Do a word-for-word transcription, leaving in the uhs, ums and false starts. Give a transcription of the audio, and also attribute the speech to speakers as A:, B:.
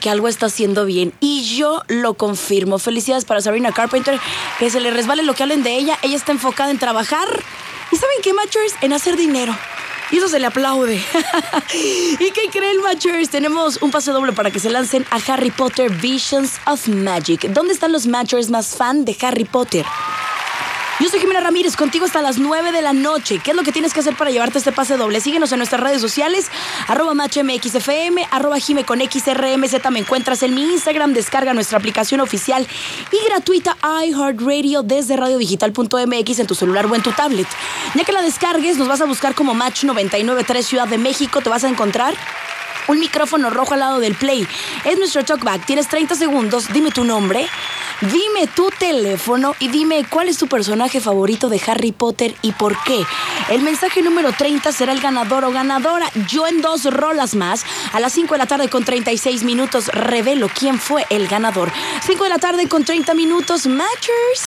A: que algo está haciendo bien. Y yo lo confirmo. Felicidades para Sabrina Carpenter. Que se le resbale lo que hablen de ella. Ella está enfocada en trabajar. ¿Y saben qué, Matchers? En hacer dinero. Y eso se le aplaude. ¿Y qué creen, Matchers? Tenemos un pase doble para que se lancen a Harry Potter Visions of Magic. ¿Dónde están los Matchers más fan de Harry Potter? Yo soy Jimena Ramírez, contigo hasta las nueve de la noche. ¿Qué es lo que tienes que hacer para llevarte este pase doble? Síguenos en nuestras redes sociales, arroba matchmxfm, arroba jime con xrmz. Me encuentras en mi Instagram. Descarga nuestra aplicación oficial y gratuita iHeartRadio desde radio digital punto m x en tu celular o en tu tablet. Ya que la descargues, nos vas a buscar como Match noventa y nueve punto tres Ciudad de México. Te vas a encontrar un micrófono rojo al lado del play. Es nuestro talkback. Tienes treinta segundos. Dime tu nombre, dime tu teléfono y dime cuál es tu personaje favorito de Harry Potter y por qué. El mensaje número treinta será el ganador o ganadora. Yo en dos rolas más, a las cinco de la tarde con treinta y seis minutos, revelo quién fue el ganador. cinco de la tarde con treinta minutos, Matchers.